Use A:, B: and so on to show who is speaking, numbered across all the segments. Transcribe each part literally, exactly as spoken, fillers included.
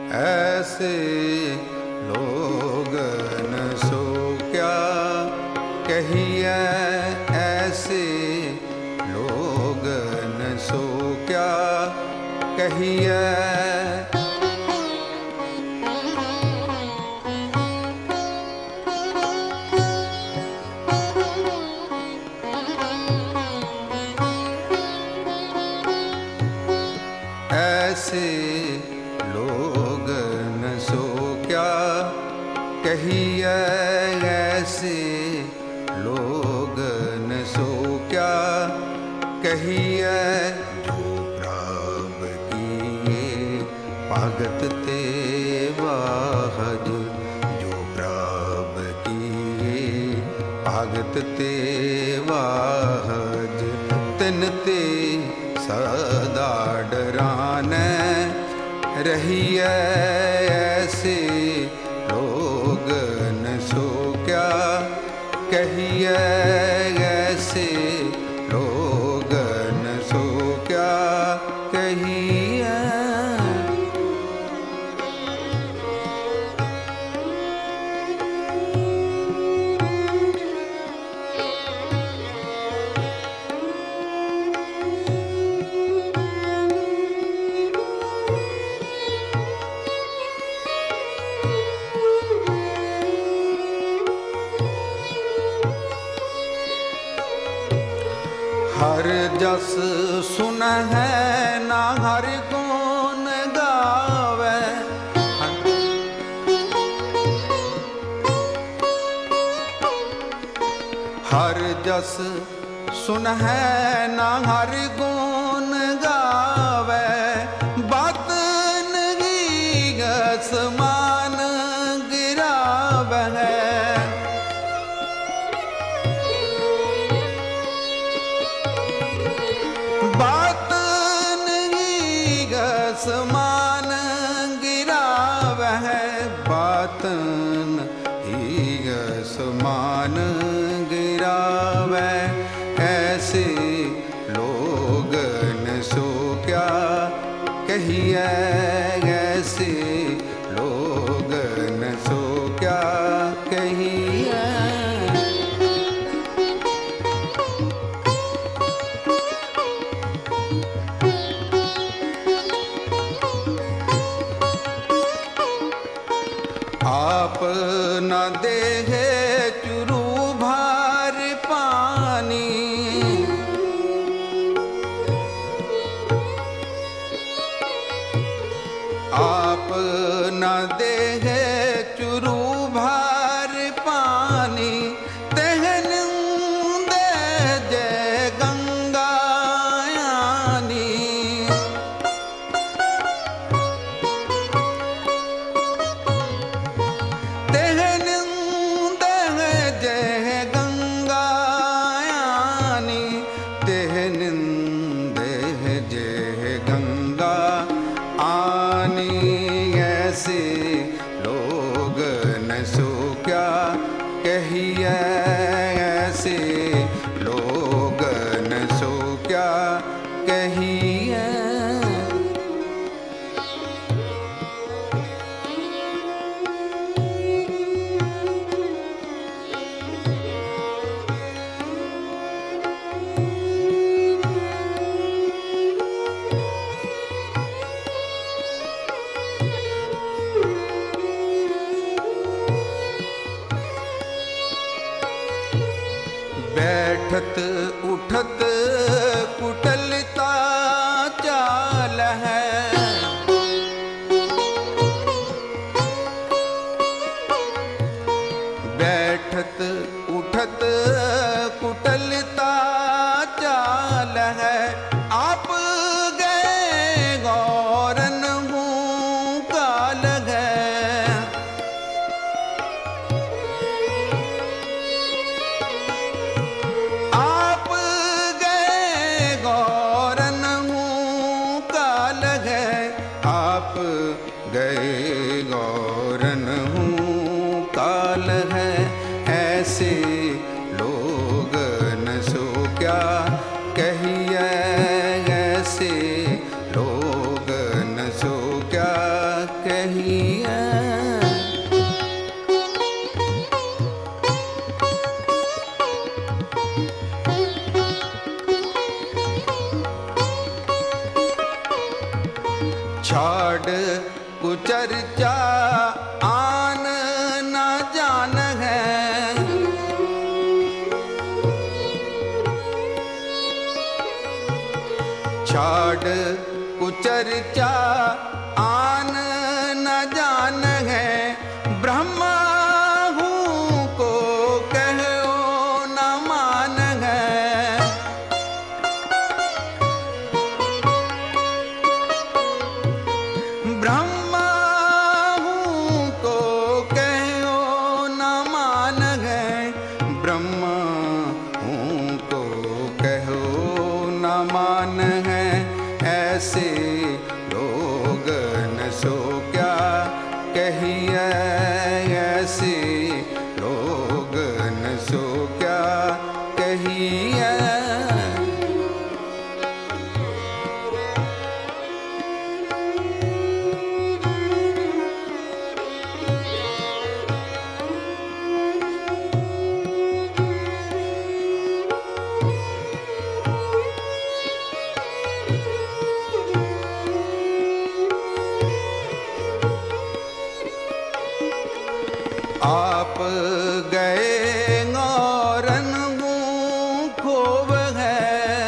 A: ऐसे लोगन सो क्या कहिए, ऐसे लोगन सो क्या कहिए। ऐसे लोगन सो क्या कहिए, ऐसे लोगन सो क्या कहिए। जो प्राप किए पागत ते वाहज, जो प्राप किए पागत ते वाहज। तिन ते सदा डराने रहिए, ऐसे लोगन सो क्या कहिए। ऐसे लोगन सो क्या कहिए। हर जस सुन है ना हर गुण गावे। हर जस सुन है ना हर गुण गावे। बात नहीं आसमान गिरावे। बात नहीं आसमान गिरावे। बात नहीं आसमान गिरावे। ऐसे लोगन सो क्या कहिए, ऐसे लोगन सो क्या कहिए। आप न देहे चुरू भार पानी। आप न देहे चुरू भार पानी। तेहन दे जय गंगा यानी। ऐसे लोगन सो क्या कहिए, ऐसे लोगन सो क्या कहिए। बैठत उठत कुटलता चाल है। बैठत उठत कुटलता चाल है। आप गए गौरन हूँ काल है। आप गए गौरन हूँ काल है। ऐसे लोगन सो क्या कहिए, ऐसे लोगन सो क्या कहिए। छाड़ कुचर्चा आन न जान है। छाड़ कुचर्चा आन न जान है। ब्रह्मा हूँ को कहो न मान है। ब्रह्मा हूँ को कहो न मान है। ब्रह्मा हूँ को कहो न मान है। ऐसे लोग न सो क्या कहिए। ऐसे लोग न सो क्या कहिए। आप गए ngौरन हूँ खोव है।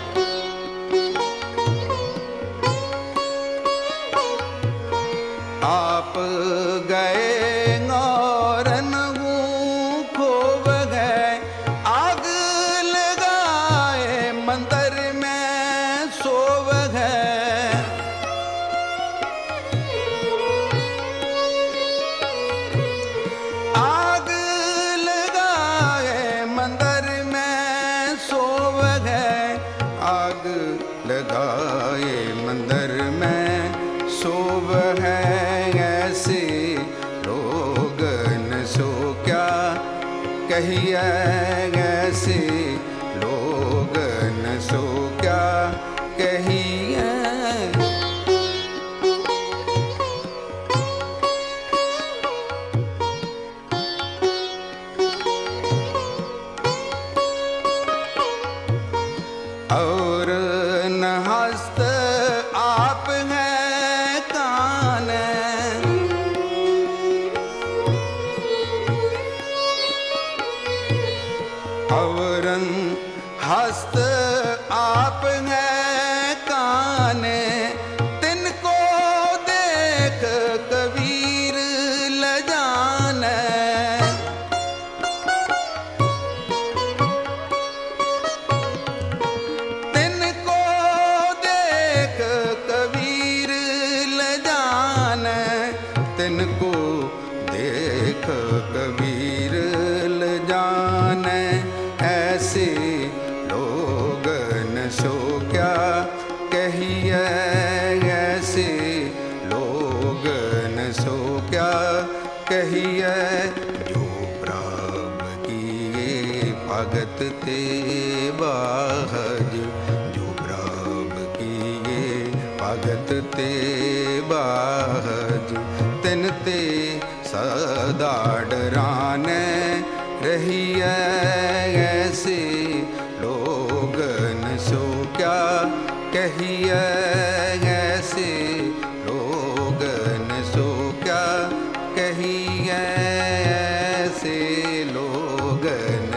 A: आप गए ngौरन हूँ खोव है। आग लगाए मंदिर में सोव है। आग लगाए मंदिर में सोव है। आग लगाए मंदिर में सोव है। ऐसे लोग न सो क्या कहिए। ऐसे लोग न सो क्या कहिए। और न हस्त आप हैं कान। और हस्त आप हैं कान। तिनको देख कबीर ल जाने। तिनको देख कबीर ल जाने। ऐसे लोग न सो क्या कहिए। ऐसे लोग न सो क्या कहिए। जो प्राप किए भगत ते बाहज। जो प्राप किए भगत ते बाहज। तिन ते सदा डराने रहिए। ऐसे लोग न सो क्या कहिए। ऐसे लोग न सो क्या कहिए। ऐसे लोग न